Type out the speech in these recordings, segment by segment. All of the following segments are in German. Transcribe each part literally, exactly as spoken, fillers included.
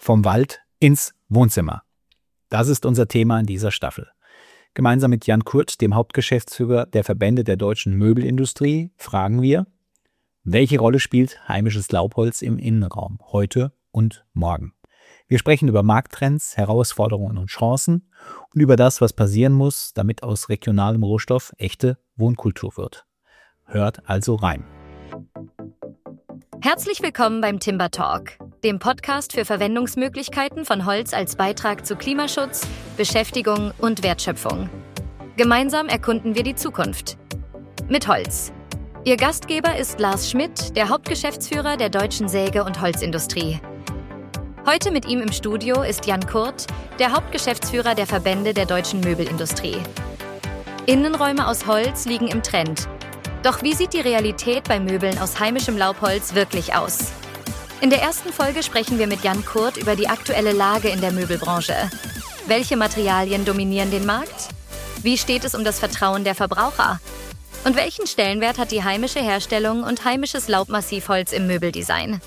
Vom Wald ins Wohnzimmer. Das ist unser Thema in dieser Staffel. Gemeinsam mit Jan Kurt, dem Hauptgeschäftsführer der Verbände der deutschen Möbelindustrie, fragen wir, welche Rolle spielt heimisches Laubholz im Innenraum heute und morgen? Wir sprechen über Markttrends, Herausforderungen und Chancen und über das, was passieren muss, damit aus regionalem Rohstoff echte Wohnkultur wird. Hört also rein. Herzlich willkommen beim Timber Talk, dem Podcast für Verwendungsmöglichkeiten von Holz als Beitrag zu Klimaschutz, Beschäftigung und Wertschöpfung. Gemeinsam erkunden wir die Zukunft. Mit Holz. Ihr Gastgeber ist Lars Schmidt, der Hauptgeschäftsführer der deutschen Säge- und Holzindustrie. Heute mit ihm im Studio ist Jan Kurt, der Hauptgeschäftsführer der Verbände der deutschen Möbelindustrie. Innenräume aus Holz liegen im Trend. Doch wie sieht die Realität bei Möbeln aus heimischem Laubholz wirklich aus? In der ersten Folge sprechen wir mit Jan Kurt über die aktuelle Lage in der Möbelbranche. Welche Materialien dominieren den Markt? Wie steht es um das Vertrauen der Verbraucher? Und welchen Stellenwert hat die heimische Herstellung und heimisches Laubmassivholz im Möbeldesign?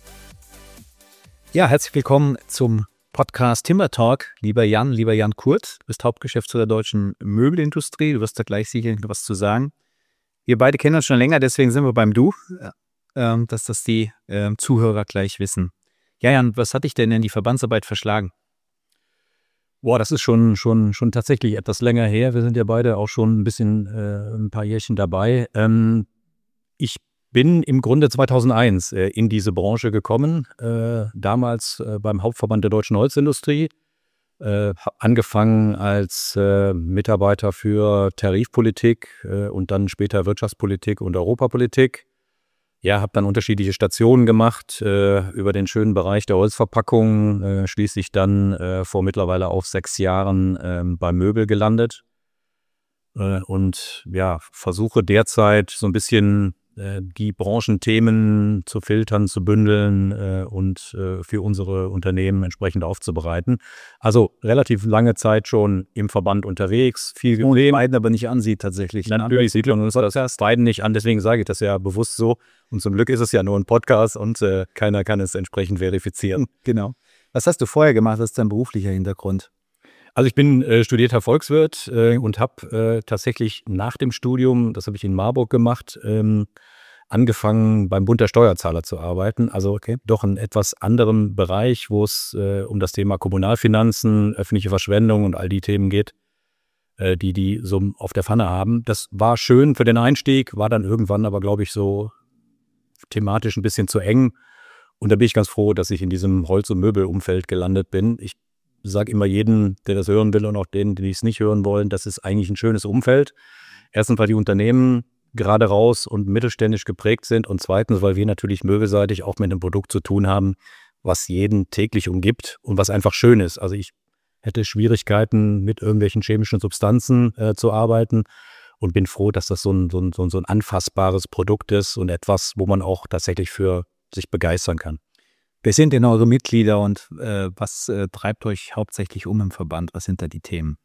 Ja, herzlich willkommen zum Podcast Timber Talk. Lieber Jan, lieber Jan Kurt, du bist Hauptgeschäftsführer der deutschen Möbelindustrie. Du wirst da gleich sicherlich noch was zu sagen. Wir beide kennen uns schon länger, deswegen sind wir beim Du, äh, dass das die äh, Zuhörer gleich wissen. Ja, Jan, was hat dich denn in die Verbandsarbeit verschlagen? Boah, das ist schon, schon, schon tatsächlich etwas länger her. Wir sind ja beide auch schon ein bisschen, äh, ein paar Jährchen dabei. Ähm, ich bin im Grunde zweitausendeins äh, in diese Branche gekommen, äh, damals äh, beim Hauptverband der deutschen Holzindustrie. Äh, habe angefangen als äh, Mitarbeiter für Tarifpolitik äh, und dann später Wirtschaftspolitik und Europapolitik. Ja, habe dann unterschiedliche Stationen gemacht äh, über den schönen Bereich der Holzverpackung, äh, schließlich dann äh, vor mittlerweile auch sechs Jahren äh, beim Möbel gelandet äh, und ja, versuche derzeit so ein bisschen die Branchenthemen zu filtern, zu bündeln äh, und äh, für unsere Unternehmen entsprechend aufzubereiten. Also relativ lange Zeit schon im Verband unterwegs, viel gesehen. Beiden aber nicht ansieht tatsächlich. Natürlich sieht man uns das beiden nicht an, deswegen sage ich das ja bewusst so. Und zum Glück ist es ja nur ein Podcast und äh, keiner kann es entsprechend verifizieren. Genau. Was hast du vorher gemacht? Was ist dein beruflicher Hintergrund? Also ich bin äh, studierter Volkswirt äh, und habe äh, tatsächlich nach dem Studium, das habe ich in Marburg gemacht, ähm, angefangen beim Bund der Steuerzahler zu arbeiten. Also okay, doch in etwas anderem Bereich, wo es äh, um das Thema Kommunalfinanzen, öffentliche Verschwendung und all die Themen geht, äh, die die so auf der Pfanne haben. Das war schön für den Einstieg, war dann irgendwann aber, glaube ich, so thematisch ein bisschen zu eng. Und da bin ich ganz froh, dass ich in diesem Holz- und Möbelumfeld gelandet bin. Ich Ich sage immer jedem, der das hören will und auch denen, die es nicht hören wollen, das ist eigentlich ein schönes Umfeld. Erstens, weil die Unternehmen gerade raus und mittelständisch geprägt sind und zweitens, weil wir natürlich möbelseitig auch mit einem Produkt zu tun haben, was jeden täglich umgibt und was einfach schön ist. Also ich hätte Schwierigkeiten, mit irgendwelchen chemischen Substanzen äh, zu arbeiten und bin froh, dass das so ein, so, ein, so ein anfassbares Produkt ist und etwas, wo man auch tatsächlich für sich begeistern kann. Wer sind denn eure Mitglieder und äh, was äh, treibt euch hauptsächlich um im Verband? Was sind da die Themen?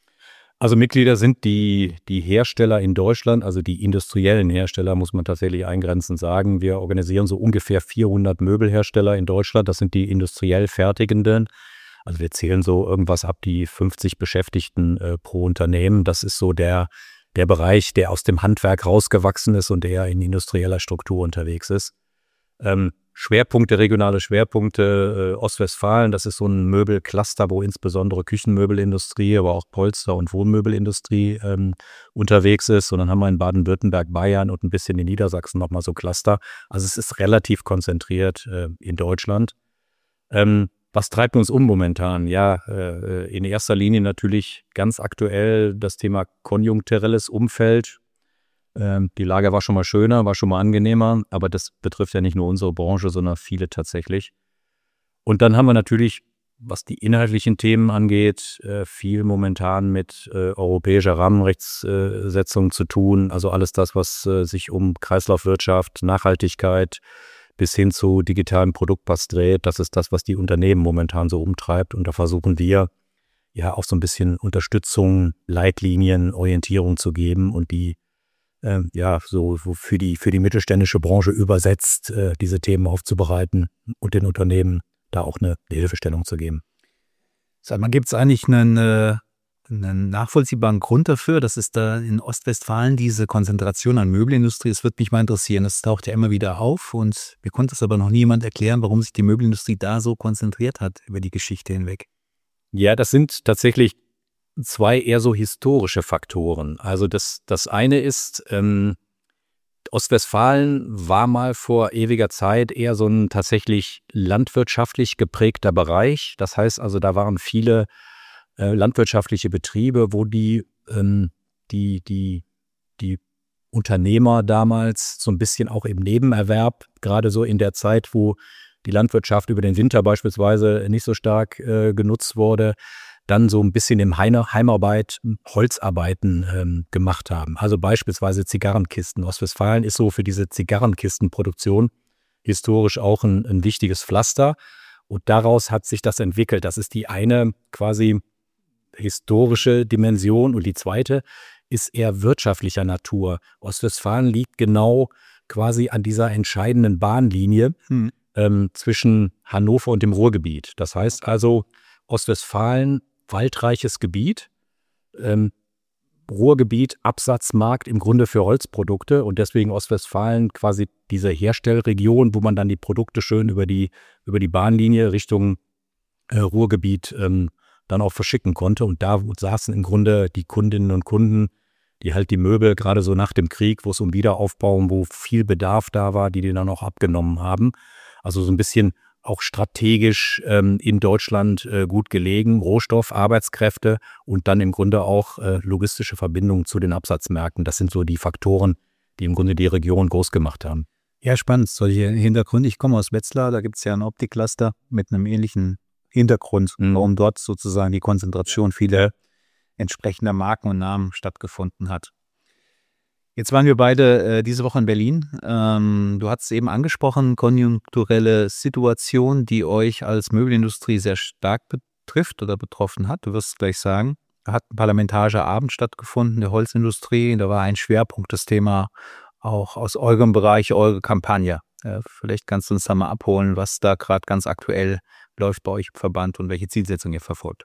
Also Mitglieder sind die, die Hersteller in Deutschland, also die industriellen Hersteller, muss man tatsächlich eingrenzend sagen. Wir organisieren so ungefähr vierhundert Möbelhersteller in Deutschland. Das sind die industriell Fertigenden. Also wir zählen so irgendwas ab die fünfzig Beschäftigten äh, pro Unternehmen. Das ist so der, der Bereich, der aus dem Handwerk rausgewachsen ist und der in industrieller Struktur unterwegs ist. Ähm, Schwerpunkte, regionale Schwerpunkte, äh, Ostwestfalen, das ist so ein Möbelcluster, wo insbesondere Küchenmöbelindustrie, aber auch Polster- und Wohnmöbelindustrie ähm, unterwegs ist. Und dann haben wir in Baden-Württemberg, Bayern und ein bisschen in Niedersachsen nochmal so Cluster. Also es ist relativ konzentriert äh, in Deutschland. Ähm, was treibt uns um momentan? Ja, äh, in erster Linie natürlich ganz aktuell das Thema konjunkturelles Umfeld. Die Lage war schon mal schöner, war schon mal angenehmer, aber das betrifft ja nicht nur unsere Branche, sondern viele tatsächlich. Und dann haben wir natürlich, was die inhaltlichen Themen angeht, viel momentan mit europäischer Rahmenrechtssetzung zu tun. Also alles das, was sich um Kreislaufwirtschaft, Nachhaltigkeit bis hin zu digitalem Produktpass dreht, das ist das, was die Unternehmen momentan so umtreibt. Und da versuchen wir ja auch so ein bisschen Unterstützung, Leitlinien, Orientierung zu geben und die Ähm, ja, so für die, für die mittelständische Branche übersetzt, äh, diese Themen aufzubereiten und den Unternehmen da auch eine Hilfestellung zu geben. Sag mal, gibt es eigentlich einen, äh, einen nachvollziehbaren Grund dafür, dass es da in Ostwestfalen diese Konzentration an Möbelindustrie, es würde mich mal interessieren, das taucht ja immer wieder auf und mir konnte es aber noch niemand erklären, warum sich die Möbelindustrie da so konzentriert hat über die Geschichte hinweg. Ja, das sind tatsächlich zwei eher so historische Faktoren. Also das, das eine ist, ähm, Ostwestfalen war mal vor ewiger Zeit eher so ein tatsächlich landwirtschaftlich geprägter Bereich. Das heißt also, da waren viele äh, landwirtschaftliche Betriebe, wo die, ähm, die, die, die Unternehmer damals so ein bisschen auch im Nebenerwerb, gerade so in der Zeit, wo die Landwirtschaft über den Winter beispielsweise nicht so stark äh, genutzt wurde, dann so ein bisschen im Heine, Heimarbeit, Holzarbeiten ähm, gemacht haben. Also beispielsweise Zigarrenkisten. Ostwestfalen ist so für diese Zigarrenkistenproduktion historisch auch ein, ein wichtiges Pflaster. Und daraus hat sich das entwickelt. Das ist die eine quasi historische Dimension. Und die zweite ist eher wirtschaftlicher Natur. Ostwestfalen liegt genau quasi an dieser entscheidenden Bahnlinie hm. ähm, zwischen Hannover und dem Ruhrgebiet. Das heißt also, Ostwestfalen, waldreiches Gebiet, ähm, Ruhrgebiet, Absatzmarkt im Grunde für Holzprodukte und deswegen Ostwestfalen quasi diese Herstellregion, wo man dann die Produkte schön über die, über die Bahnlinie Richtung äh, Ruhrgebiet ähm, dann auch verschicken konnte. Und da saßen im Grunde die Kundinnen und Kunden, die halt die Möbel, gerade so nach dem Krieg, wo es um Wiederaufbau, wo viel Bedarf da war, die die dann auch abgenommen haben. Also so ein bisschen auch strategisch ähm, in Deutschland äh, gut gelegen, Rohstoff, Arbeitskräfte und dann im Grunde auch äh, logistische Verbindungen zu den Absatzmärkten. Das sind so die Faktoren, die im Grunde die Region groß gemacht haben. Ja, spannend. Solche Hintergründe. Ich komme aus Wetzlar, da gibt es ja ein Optikcluster mit einem ähnlichen Hintergrund, mhm. warum dort sozusagen die Konzentration vieler entsprechender Marken und Namen stattgefunden hat. Jetzt waren wir beide äh, diese Woche in Berlin. Ähm, du hast es eben angesprochen, konjunkturelle Situation, die euch als Möbelindustrie sehr stark betrifft oder betroffen hat. Du wirst es gleich sagen. Da hat ein parlamentarischer Abend stattgefunden der Holzindustrie. Da war ein Schwerpunkt das Thema auch aus eurem Bereich, eure Kampagne. Äh, vielleicht kannst du uns da mal abholen, was da gerade ganz aktuell läuft bei euch im Verband und welche Zielsetzung ihr verfolgt.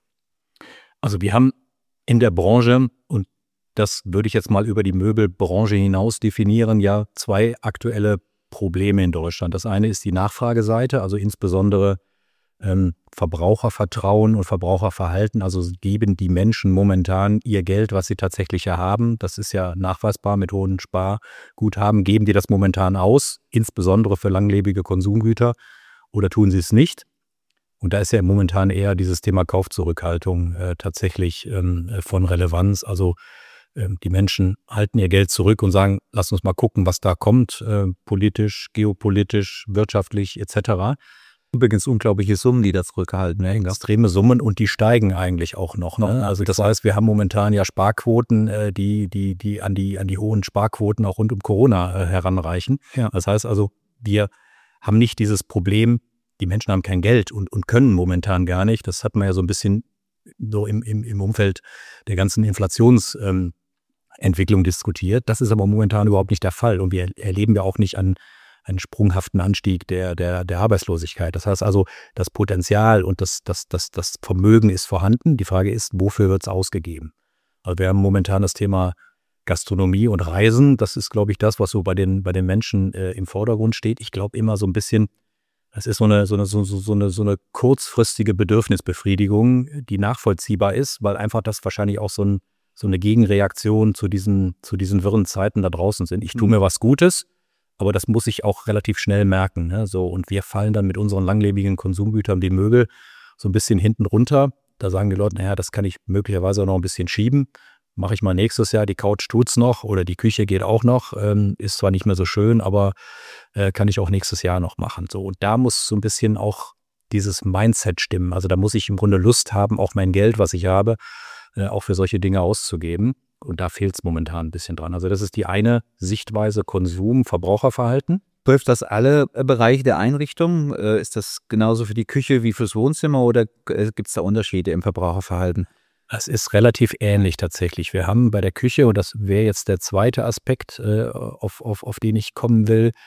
Also wir haben in der Branche, und das würde ich jetzt mal über die Möbelbranche hinaus definieren, ja, zwei aktuelle Probleme in Deutschland. Das eine ist die Nachfrageseite, also insbesondere ähm, Verbrauchervertrauen und Verbraucherverhalten. Also geben die Menschen momentan ihr Geld, was sie tatsächlich haben. Das ist ja nachweisbar mit hohen Sparguthaben. Geben die das momentan aus, insbesondere für langlebige Konsumgüter, oder tun sie es nicht? Und da ist ja momentan eher dieses Thema Kaufzurückhaltung äh, tatsächlich ähm, von Relevanz. Also die Menschen halten ihr Geld zurück und sagen, lass uns mal gucken, was da kommt, äh, politisch, geopolitisch, wirtschaftlich et cetera. Übrigens unglaubliche Summen, die da zurückgehalten werden. Extreme Summen und die steigen eigentlich auch noch. Ne? Also das heißt, wir haben momentan ja Sparquoten, äh, die, die, die an die, an die hohen Sparquoten auch rund um Corona äh, heranreichen. Ja. Das heißt also, wir haben nicht dieses Problem, die Menschen haben kein Geld und, und können momentan gar nicht. Das hat man ja so ein bisschen so im, im, im Umfeld der ganzen Inflations- ähm, Entwicklung diskutiert. Das ist aber momentan überhaupt nicht der Fall. Und wir erleben ja auch nicht einen, einen sprunghaften Anstieg der, der, der Arbeitslosigkeit. Das heißt also, das Potenzial und das, das, das, das Vermögen ist vorhanden. Die Frage ist, wofür wird es ausgegeben? Also wir haben momentan das Thema Gastronomie und Reisen. Das ist, glaube ich, das, was so bei den, bei den Menschen äh, im Vordergrund steht. Ich glaube immer so ein bisschen, es ist so eine, so, eine, so, so, eine, so eine kurzfristige Bedürfnisbefriedigung, die nachvollziehbar ist, weil einfach das wahrscheinlich auch so ein so eine Gegenreaktion zu diesen, zu diesen wirren Zeiten da draußen sind. Ich tue mir was Gutes, aber das muss ich auch relativ schnell merken. Ne? So, und wir fallen dann mit unseren langlebigen Konsumgütern, die Möbel, so ein bisschen hinten runter. Da sagen die Leute, naja, das kann ich möglicherweise auch noch ein bisschen schieben. Mache ich mal nächstes Jahr, die Couch tut's noch oder die Küche geht auch noch. Ähm, ist zwar nicht mehr so schön, aber äh, kann ich auch nächstes Jahr noch machen. So, und da muss so ein bisschen auch dieses Mindset stimmen. Also da muss ich im Grunde Lust haben, auch mein Geld, was ich habe, auch für solche Dinge auszugeben. Und da fehlt es momentan ein bisschen dran. Also das ist die eine Sichtweise Konsum, Verbraucherverhalten. Betrifft das alle Bereiche der Einrichtung? Ist das genauso für die Küche wie fürs Wohnzimmer oder gibt es da Unterschiede im Verbraucherverhalten? Es ist relativ ähnlich tatsächlich. Wir haben bei der Küche, und das wäre jetzt der zweite Aspekt, auf, auf, auf den ich kommen will,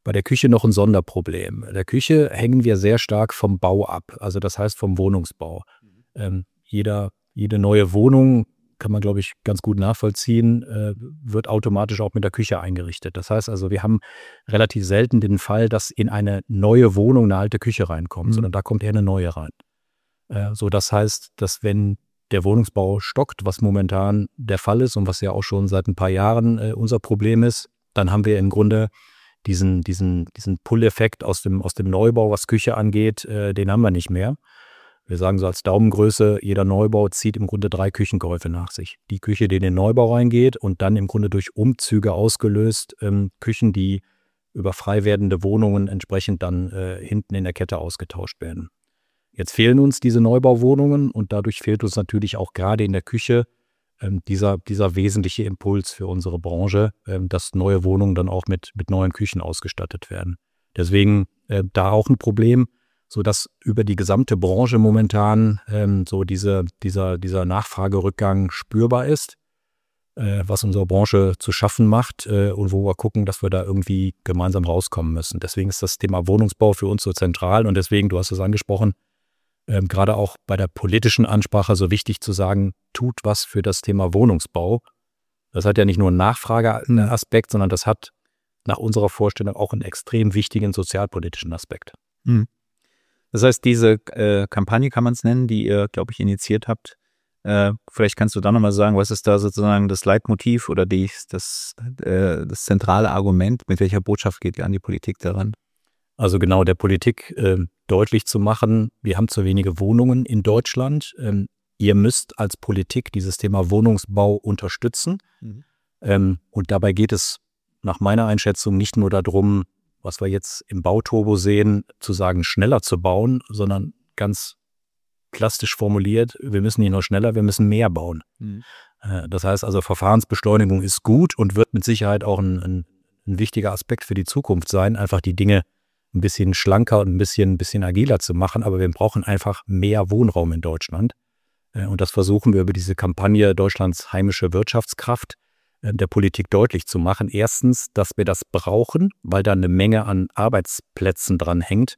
bei der Küche noch ein Sonderproblem. In der Küche hängen wir sehr stark vom Bau ab, also das heißt vom Wohnungsbau. Mhm. Ähm, jeder, jede neue Wohnung, kann man glaube ich ganz gut nachvollziehen, äh, wird automatisch auch mit der Küche eingerichtet. Das heißt also, wir haben relativ selten den Fall, dass in eine neue Wohnung eine alte Küche reinkommt, mhm. sondern da kommt eher eine neue rein. Äh, so, das heißt, dass wenn der Wohnungsbau stockt, was momentan der Fall ist und was ja auch schon seit ein paar Jahren äh, unser Problem ist, dann haben wir im Grunde diesen, diesen, diesen Pull-Effekt aus dem, aus dem Neubau, was Küche angeht, äh, den haben wir nicht mehr. Wir sagen so als Daumengröße, jeder Neubau zieht im Grunde drei Küchenkäufe nach sich. Die Küche, die in den Neubau reingeht und dann im Grunde durch Umzüge ausgelöst, ähm, Küchen, die über frei werdende Wohnungen entsprechend dann äh, hinten in der Kette ausgetauscht werden. Jetzt fehlen uns diese Neubauwohnungen und dadurch fehlt uns natürlich auch gerade in der Küche ähm, dieser, dieser wesentliche Impuls für unsere Branche, ähm, dass neue Wohnungen dann auch mit, mit neuen Küchen ausgestattet werden. Deswegen äh, da auch ein Problem, sodass über die gesamte Branche momentan ähm, so diese, dieser, dieser Nachfragerückgang spürbar ist, äh, was unsere Branche zu schaffen macht äh, und wo wir gucken, dass wir da irgendwie gemeinsam rauskommen müssen. Deswegen ist das Thema Wohnungsbau für uns so zentral und deswegen, du hast es angesprochen, ähm, gerade auch bei der politischen Ansprache so wichtig zu sagen, tut was für das Thema Wohnungsbau. Das hat ja nicht nur einen Nachfrageaspekt, sondern das hat nach unserer Vorstellung auch einen extrem wichtigen sozialpolitischen Aspekt. Mhm. Das heißt, diese äh, Kampagne kann man es nennen, die ihr, glaube ich, initiiert habt. Äh, vielleicht kannst du da nochmal sagen, was ist da sozusagen das Leitmotiv oder die, das, äh, das zentrale Argument, mit welcher Botschaft geht ihr an die Politik daran? Also genau, der Politik äh, deutlich zu machen, wir haben zu wenige Wohnungen in Deutschland. Ähm, ihr müsst als Politik dieses Thema Wohnungsbau unterstützen. Mhm. Ähm, und dabei geht es nach meiner Einschätzung nicht nur darum, was wir jetzt im Bauturbo sehen, zu sagen, schneller zu bauen, sondern ganz plastisch formuliert, wir müssen nicht nur schneller, wir müssen mehr bauen. Mhm. Das heißt also, Verfahrensbeschleunigung ist gut und wird mit Sicherheit auch ein, ein, ein wichtiger Aspekt für die Zukunft sein, einfach die Dinge ein bisschen schlanker und ein bisschen, ein bisschen agiler zu machen, aber wir brauchen einfach mehr Wohnraum in Deutschland. Und das versuchen wir über diese Kampagne Deutschlands heimische Wirtschaftskraft der Politik deutlich zu machen. Erstens, dass wir das brauchen, weil da eine Menge an Arbeitsplätzen dran hängt.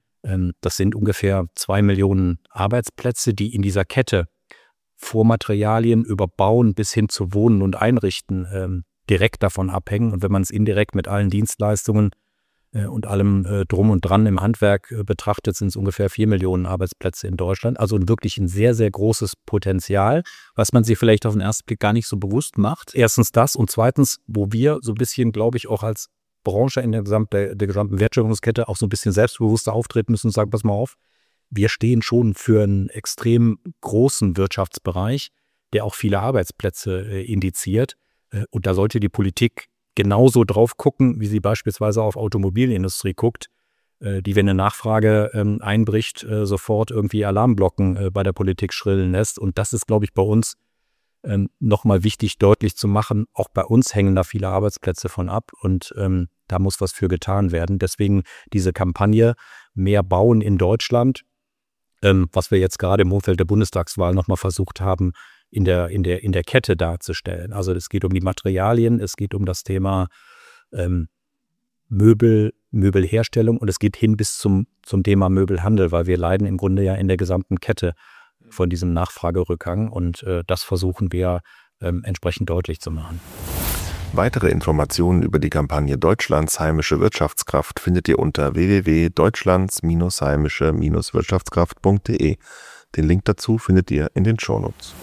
Das sind ungefähr zwei Millionen Arbeitsplätze, die in dieser Kette Vormaterialien über Bauen bis hin zu Wohnen und Einrichten direkt davon abhängen. Und wenn man es indirekt mit allen Dienstleistungen und allem äh, drum und dran im Handwerk äh, betrachtet, sind es ungefähr vier Millionen Arbeitsplätze in Deutschland. Also wirklich ein sehr, sehr großes Potenzial. Was man sich vielleicht auf den ersten Blick gar nicht so bewusst macht. Erstens das und zweitens, wo wir so ein bisschen, glaube ich, auch als Branche in der, gesamt, der, der gesamten Wertschöpfungskette auch so ein bisschen selbstbewusster auftreten müssen und sagen, pass mal auf, wir stehen schon für einen extrem großen Wirtschaftsbereich, der auch viele Arbeitsplätze äh, indiziert. Äh, und da sollte die Politik genauso drauf gucken, wie sie beispielsweise auf Automobilindustrie guckt, äh, die, wenn eine Nachfrage ähm, einbricht, äh, sofort irgendwie Alarmglocken äh, bei der Politik schrillen lässt. Und das ist, glaube ich, bei uns ähm, nochmal wichtig, deutlich zu machen. Auch bei uns hängen da viele Arbeitsplätze von ab und ähm, da muss was für getan werden. Deswegen diese Kampagne Mehr bauen in Deutschland, ähm, was wir jetzt gerade im Umfeld der Bundestagswahl nochmal versucht haben, in der, in der, in der Kette darzustellen. Also es geht um die Materialien, es geht um das Thema ähm, Möbel, Möbelherstellung und es geht hin bis zum, zum Thema Möbelhandel, weil wir leiden im Grunde ja in der gesamten Kette von diesem Nachfragerückgang und äh, das versuchen wir ähm, entsprechend deutlich zu machen. Weitere Informationen über die Kampagne Deutschlands heimische Wirtschaftskraft findet ihr unter w w w punkt deutschlands heimische Wirtschaftskraft punkt d e. Den Link dazu findet ihr in den Shownotes.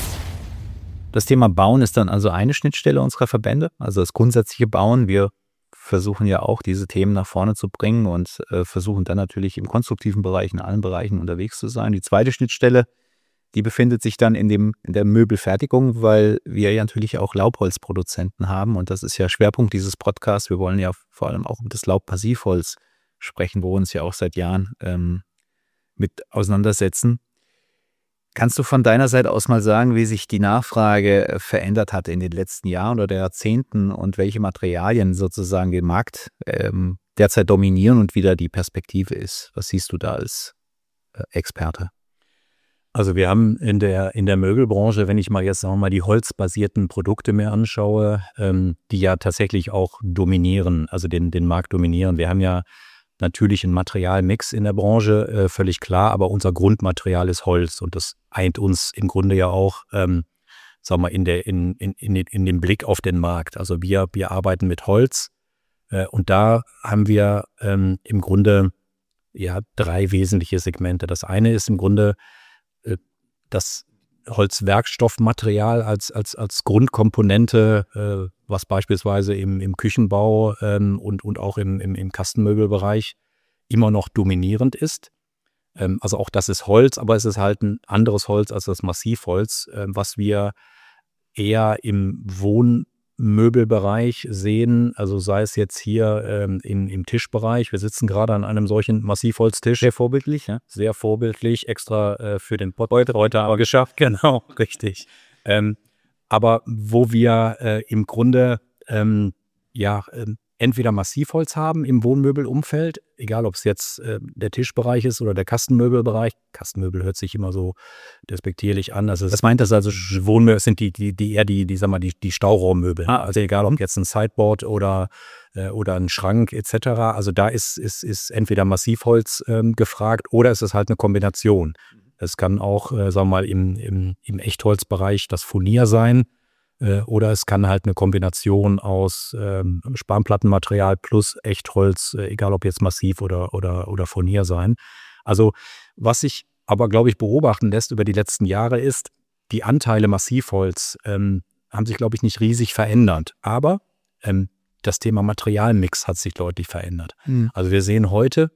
Das Thema Bauen ist dann also eine Schnittstelle unserer Verbände, also das grundsätzliche Bauen. Wir versuchen ja auch, diese Themen nach vorne zu bringen und äh, versuchen dann natürlich im konstruktiven Bereich, in allen Bereichen unterwegs zu sein. Die zweite Schnittstelle, die befindet sich dann in, dem, in der Möbelfertigung, weil wir ja natürlich auch Laubholzproduzenten haben und das ist ja Schwerpunkt dieses Podcasts. Wir wollen ja vor allem auch um das Laubpassivholz sprechen, wo wir uns ja auch seit Jahren ähm, mit auseinandersetzen. Kannst du von deiner Seite aus mal sagen, wie sich die Nachfrage verändert hat in den letzten Jahren oder Jahrzehnten und welche Materialien sozusagen den Markt ähm, derzeit dominieren und wie da die Perspektive ist? Was siehst du da als äh, Experte? Also wir haben in der, in der Möbelbranche, wenn ich mal jetzt sagen wir mal die holzbasierten Produkte mir anschaue, ähm, die ja tatsächlich auch dominieren, also den, den Markt dominieren. Wir haben ja natürlich einen Materialmix in der Branche, äh, völlig klar, aber unser Grundmaterial ist Holz und das eint uns im Grunde ja auch, ähm, sagen wir, in, der, in, in, in, in dem Blick auf den Markt. Also wir, wir arbeiten mit Holz äh, und da haben wir ähm, im Grunde ja drei wesentliche Segmente. Das eine ist im Grunde äh, das Holzwerkstoffmaterial als, als, als Grundkomponente, äh, was beispielsweise im, im Küchenbau ähm, und, und auch im, im, im Kastenmöbelbereich immer noch dominierend ist. Ähm, also auch das ist Holz, aber es ist halt ein anderes Holz als das Massivholz, äh, was wir eher im Wohnmöbelbereich sehen, also sei es jetzt hier ähm, in, im Tischbereich. Wir sitzen gerade an einem solchen Massivholztisch. Sehr vorbildlich, ja? Sehr vorbildlich, extra äh, für den Pod heute, heute aber geschafft. Genau, richtig. Ähm, aber wo wir äh, im Grunde ähm, ja ähm, entweder Massivholz haben im Wohnmöbelumfeld, egal ob es jetzt äh, der Tischbereich ist oder der Kastenmöbelbereich. Kastenmöbel hört sich immer so despektierlich an. Also das meint das also Wohnmöbel sind die die die eher die die sag mal die die Stauraummöbel. Ah, also egal ob jetzt ein Sideboard oder äh, oder ein Schrank et cetera. Also da ist ist ist entweder Massivholz ähm, gefragt oder es ist halt eine Kombination. Es kann auch, äh, sagen wir mal, im, im, im Echtholzbereich das Furnier sein äh, oder es kann halt eine Kombination aus ähm, Spanplattenmaterial plus Echtholz, äh, egal ob jetzt Massiv oder, oder, oder Furnier sein. Also was sich aber, glaube ich, beobachten lässt über die letzten Jahre ist, die Anteile Massivholz ähm, haben sich, glaube ich, nicht riesig verändert. Aber ähm, das Thema Materialmix hat sich deutlich verändert. Mhm. Also wir sehen heute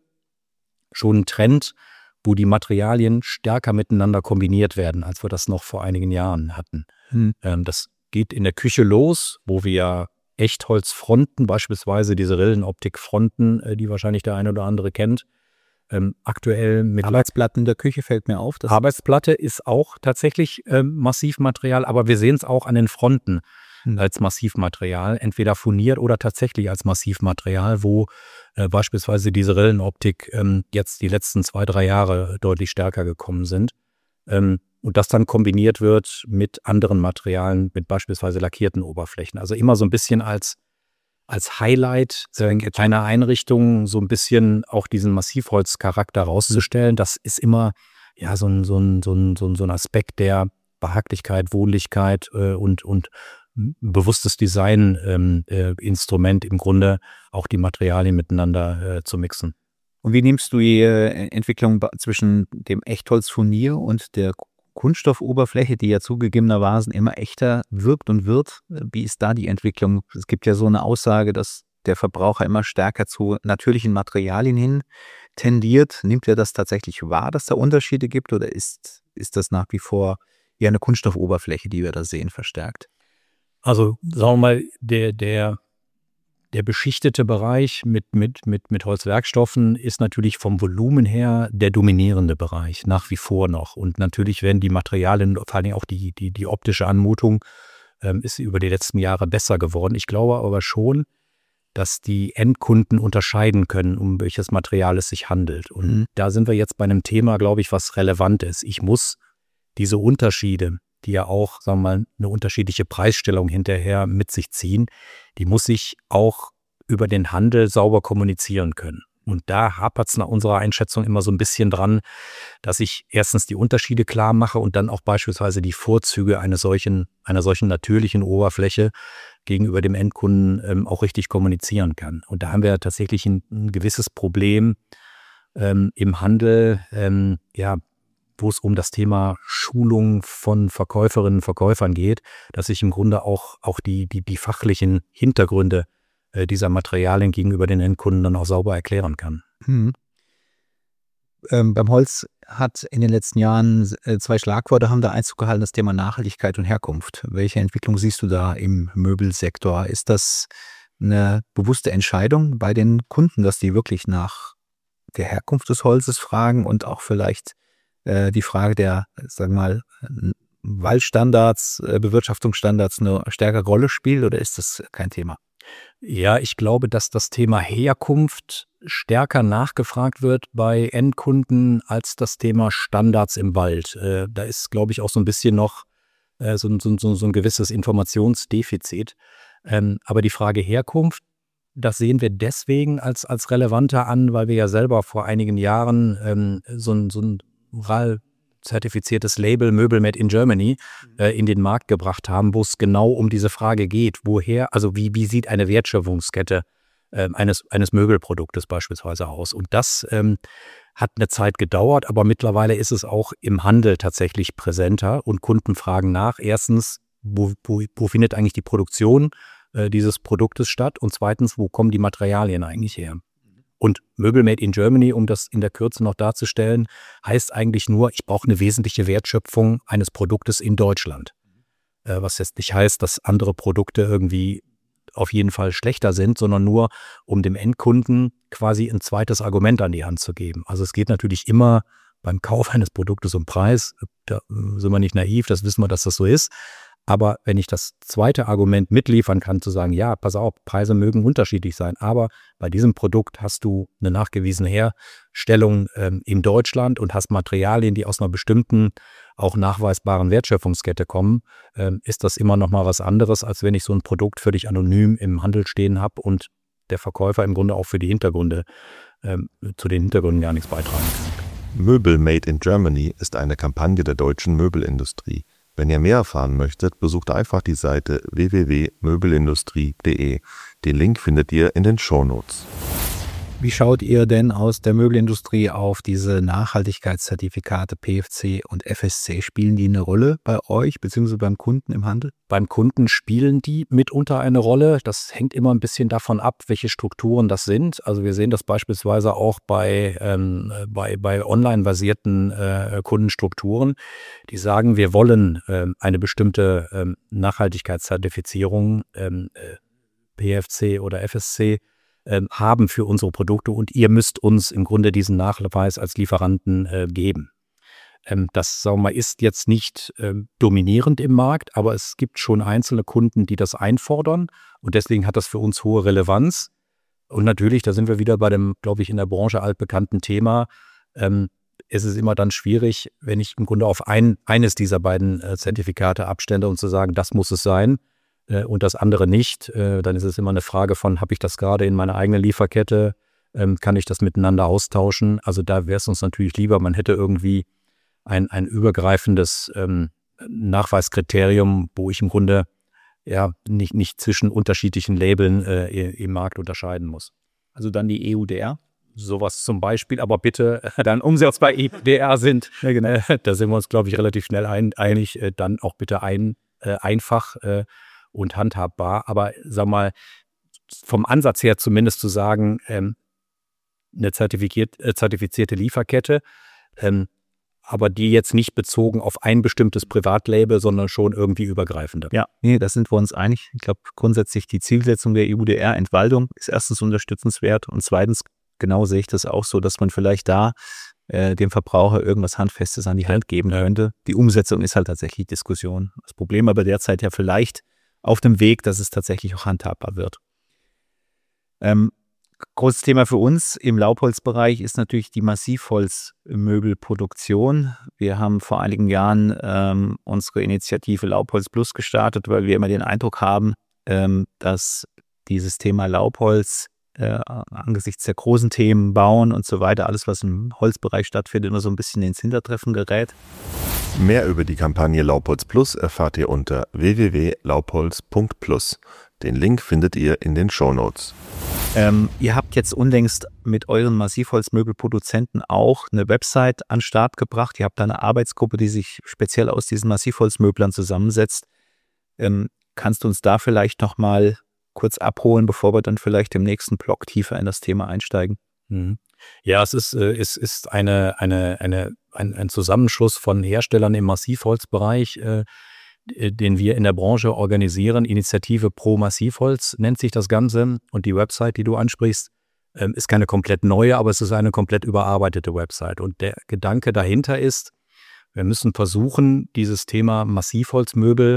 schon einen Trend, wo die Materialien stärker miteinander kombiniert werden, als wir das noch vor einigen Jahren hatten. Hm. Ähm, das geht in der Küche los, wo wir Echtholzfronten, beispielsweise diese Rillenoptikfronten, äh, die wahrscheinlich der eine oder andere kennt, ähm, aktuell mit Arbeitsplatten in der Küche fällt mir auf. Das Arbeitsplatte ist auch tatsächlich ähm, Massivmaterial, aber wir sehen es auch an den Fronten hm. als Massivmaterial, entweder furniert oder tatsächlich als Massivmaterial, wo Äh, beispielsweise diese Rillenoptik ähm, jetzt die letzten zwei, drei Jahre deutlich stärker gekommen sind. Ähm, und das dann kombiniert wird mit anderen Materialien, mit beispielsweise lackierten Oberflächen. Also immer so ein bisschen als, als Highlight einer Einrichtung so ein bisschen auch diesen Massivholzcharakter rauszustellen. Das ist immer ja so ein, so ein, so ein, so ein, so ein Aspekt der Behaglichkeit, Wohnlichkeit äh, und, und bewusstes Design-Instrument ähm, äh, im Grunde auch die Materialien miteinander äh, zu mixen. Und wie nimmst du die äh, Entwicklung zwischen dem Echtholzfurnier und der Kunststoffoberfläche, die ja zugegebenermaßen immer echter wirkt und wird? Wie ist da die Entwicklung? Es gibt ja so eine Aussage, dass der Verbraucher immer stärker zu natürlichen Materialien hin tendiert. Nimmt er das tatsächlich wahr, dass da Unterschiede gibt, oder ist, ist das nach wie vor eher eine Kunststoffoberfläche, die wir da sehen, verstärkt? Also sagen wir mal, der, der, der beschichtete Bereich mit, mit, mit, mit Holzwerkstoffen ist natürlich vom Volumen her der dominierende Bereich, nach wie vor noch. Und natürlich werden die Materialien, vor allem auch die, die, die optische Anmutung, ähm, ist über die letzten Jahre besser geworden. Ich glaube aber schon, dass die Endkunden unterscheiden können, um welches Material es sich handelt. Und mhm. da sind wir jetzt bei einem Thema, glaube ich, was relevant ist. Ich muss diese Unterschiede, die ja auch, sagen wir mal, eine unterschiedliche Preisstellung hinterher mit sich ziehen, die muss ich auch über den Handel sauber kommunizieren können. Und da hapert es nach unserer Einschätzung immer so ein bisschen dran, dass ich erstens die Unterschiede klar mache und dann auch beispielsweise die Vorzüge einer solchen, einer solchen natürlichen Oberfläche gegenüber dem Endkunden ähm, auch richtig kommunizieren kann. Und da haben wir tatsächlich ein, ein gewisses Problem ähm, im Handel, ähm, ja, wo es um das Thema Schulung von Verkäuferinnen und Verkäufern geht, dass ich im Grunde auch, auch die, die, die fachlichen Hintergründe äh, dieser Materialien gegenüber den Endkunden dann auch sauber erklären kann. Hm. Ähm, beim Holz hat in den letzten Jahren äh, zwei Schlagworte haben da Einzug gehalten, das Thema Nachhaltigkeit und Herkunft. Welche Entwicklung siehst du da im Möbelsektor? Ist das eine bewusste Entscheidung bei den Kunden, dass die wirklich nach der Herkunft des Holzes fragen und auch vielleicht die Frage der, sagen wir mal, Waldstandards, Bewirtschaftungsstandards eine stärkere Rolle spielt, oder ist das kein Thema? Ja, ich glaube, dass das Thema Herkunft stärker nachgefragt wird bei Endkunden als das Thema Standards im Wald. Äh, da ist, glaube ich, auch so ein bisschen noch äh, so, so, so, so ein gewisses Informationsdefizit. Ähm, aber die Frage Herkunft, das sehen wir deswegen als, als relevanter an, weil wir ja selber vor einigen Jahren ähm, so ein, so ein R A L-zertifiziertes Label Möbel Made in Germany äh, in den Markt gebracht haben, wo es genau um diese Frage geht, woher, also wie, wie sieht eine Wertschöpfungskette äh, eines, eines Möbelproduktes beispielsweise aus. Und das ähm, hat eine Zeit gedauert, aber mittlerweile ist es auch im Handel tatsächlich präsenter und Kunden fragen nach. Erstens, wo, wo, wo findet eigentlich die Produktion äh, dieses Produktes statt? Und zweitens, wo kommen die Materialien eigentlich her? Und Möbel Made in Germany, um das in der Kürze noch darzustellen, heißt eigentlich nur, ich brauche eine wesentliche Wertschöpfung eines Produktes in Deutschland. Äh, was jetzt nicht heißt, dass andere Produkte irgendwie auf jeden Fall schlechter sind, sondern nur, um dem Endkunden quasi ein zweites Argument an die Hand zu geben. Also es geht natürlich immer beim Kauf eines Produktes um Preis. Da sind wir nicht naiv, das wissen wir, dass das so ist. Aber wenn ich das zweite Argument mitliefern kann, zu sagen, ja, pass auf, Preise mögen unterschiedlich sein, aber bei diesem Produkt hast du eine nachgewiesene Herstellung ähm, in Deutschland und hast Materialien, die aus einer bestimmten, auch nachweisbaren Wertschöpfungskette kommen, ähm, ist das immer noch mal was anderes, als wenn ich so ein Produkt völlig anonym im Handel stehen habe und der Verkäufer im Grunde auch für die Hintergründe, ähm, zu den Hintergründen gar nichts beitragen kann. Möbel Made in Germany ist eine Kampagne der deutschen Möbelindustrie. Wenn ihr mehr erfahren möchtet, besucht einfach die Seite w w w punkt möbelindustrie punkt de. Den Link findet ihr in den Shownotes. Wie schaut ihr denn aus der Möbelindustrie auf diese Nachhaltigkeitszertifikate P F C und F S C? Spielen die eine Rolle bei euch bzw. beim Kunden im Handel? Beim Kunden spielen die mitunter eine Rolle. Das hängt immer ein bisschen davon ab, welche Strukturen das sind. Also wir sehen das beispielsweise auch bei, ähm, bei, bei online-basierten äh, Kundenstrukturen, die sagen, wir wollen äh, eine bestimmte äh, Nachhaltigkeitszertifizierung, äh, P F C oder F S C, haben für unsere Produkte und ihr müsst uns im Grunde diesen Nachweis als Lieferanten äh, geben. Ähm, das, sagen wir mal, ist jetzt nicht äh, dominierend im Markt, aber es gibt schon einzelne Kunden, die das einfordern und deswegen hat das für uns hohe Relevanz. Und natürlich, da sind wir wieder bei dem, glaube ich, in der Branche altbekannten Thema, ähm, es ist immer dann schwierig, wenn ich im Grunde auf ein, eines dieser beiden äh, Zertifikate abstelle und zu sagen, das muss es sein, und das andere nicht, dann ist es immer eine Frage von, habe ich das gerade in meiner eigenen Lieferkette, kann ich das miteinander austauschen? Also da wäre es uns natürlich lieber, man hätte irgendwie ein, ein übergreifendes ähm, Nachweiskriterium, wo ich im Grunde ja nicht, nicht zwischen unterschiedlichen Labeln äh, im Markt unterscheiden muss. Also dann die E U D R? Sowas zum Beispiel, aber bitte dann umsetzbar E U D R sind. Ja, genau. äh, da sind wir uns, glaube ich, relativ schnell ein, einig, äh, dann auch bitte ein, äh, einfach äh, und handhabbar, aber sag mal, vom Ansatz her zumindest zu sagen, ähm, eine zertifiziert, äh, zertifizierte Lieferkette, ähm, aber die jetzt nicht bezogen auf ein bestimmtes Privatlabel, sondern schon irgendwie übergreifender. Ja, nee, da sind wir uns einig. Ich glaube grundsätzlich die Zielsetzung der E U D R-Entwaldung ist erstens unterstützenswert und zweitens, genau sehe ich das auch so, dass man vielleicht da äh, dem Verbraucher irgendwas Handfestes an die Hand geben könnte. Die Umsetzung ist halt tatsächlich Diskussion. Das Problem aber derzeit ja vielleicht auf dem Weg, dass es tatsächlich auch handhabbar wird. Ähm, großes Thema für uns im Laubholzbereich ist natürlich die Massivholzmöbelproduktion. Wir haben vor einigen Jahren ähm, unsere Initiative Laubholz Plus gestartet, weil wir immer den Eindruck haben, ähm, dass dieses Thema Laubholz äh, angesichts der großen Themen Bauen und so weiter, alles was im Holzbereich stattfindet, immer so ein bisschen ins Hintertreffen gerät. Mehr über die Kampagne Laubholz Plus erfahrt ihr unter w w w punkt laubholz punkt plus. Den Link findet ihr in den Shownotes. Ähm, ihr habt jetzt unlängst mit euren Massivholzmöbelproduzenten auch eine Website an den Start gebracht. Ihr habt da eine Arbeitsgruppe, die sich speziell aus diesen Massivholzmöblern zusammensetzt. Ähm, kannst du uns da vielleicht noch mal kurz abholen, bevor wir dann vielleicht im nächsten Blog tiefer in das Thema einsteigen? Mhm. Ja, es ist, äh, es ist eine, eine, eine, ein, ein Zusammenschluss von Herstellern im Massivholzbereich, äh, den wir in der Branche organisieren. Initiative Pro Massivholz nennt sich das Ganze. Und die Website, die du ansprichst, äh, ist keine komplett neue, aber es ist eine komplett überarbeitete Website. Und der Gedanke dahinter ist, wir müssen versuchen, dieses Thema Massivholzmöbel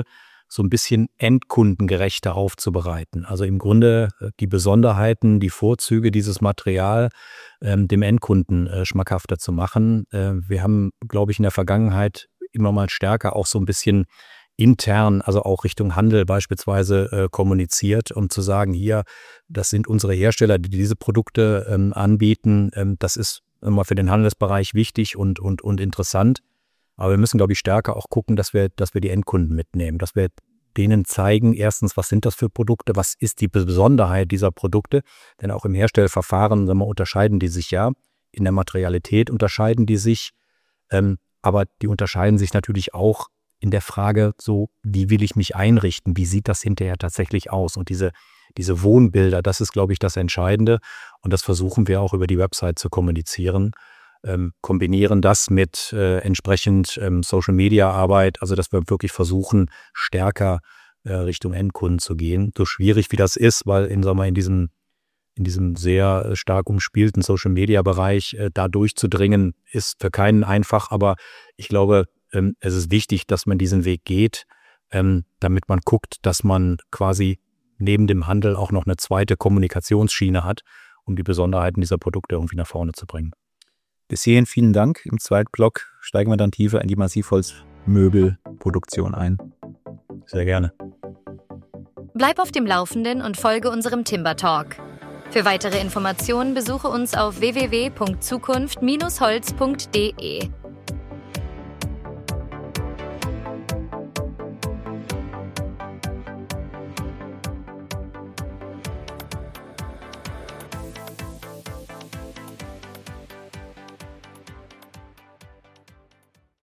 so ein bisschen endkundengerechter aufzubereiten. Also im Grunde die Besonderheiten, die Vorzüge dieses Material ähm, dem Endkunden äh, schmackhafter zu machen. Äh, wir haben, glaube ich, in der Vergangenheit immer mal stärker auch so ein bisschen intern, also auch Richtung Handel beispielsweise äh, kommuniziert, um zu sagen, hier, das sind unsere Hersteller, die diese Produkte ähm, anbieten. Ähm, das ist immer für den Handelsbereich wichtig und, und, und interessant. Aber wir müssen, glaube ich, stärker auch gucken, dass wir, dass wir die Endkunden mitnehmen, dass wir denen zeigen, erstens, was sind das für Produkte, was ist die Besonderheit dieser Produkte, denn auch im Herstellverfahren, sagen wir, unterscheiden die sich ja, in der Materialität unterscheiden die sich, ähm, aber die unterscheiden sich natürlich auch in der Frage, so, wie will ich mich einrichten, wie sieht das hinterher tatsächlich aus? Und diese, diese Wohnbilder, das ist, glaube ich, das Entscheidende und das versuchen wir auch über die Website zu kommunizieren. Ähm, kombinieren das mit äh, entsprechend ähm, Social-Media-Arbeit, also dass wir wirklich versuchen, stärker äh, Richtung Endkunden zu gehen. So schwierig wie das ist, weil in, sagen wir, in diesem, in diesem sehr stark umspielten Social-Media-Bereich äh, da durchzudringen, ist für keinen einfach, aber ich glaube, ähm, es ist wichtig, dass man diesen Weg geht, ähm, damit man guckt, dass man quasi neben dem Handel auch noch eine zweite Kommunikationsschiene hat, um die Besonderheiten dieser Produkte irgendwie nach vorne zu bringen. Bis hierhin vielen Dank. Im zweiten Block steigen wir dann tiefer in die Massivholzmöbelproduktion ein. Sehr gerne. Bleib auf dem Laufenden und folge unserem Timber Talk. Für weitere Informationen besuche uns auf w w w punkt zukunft Bindestrich holz punkt d e.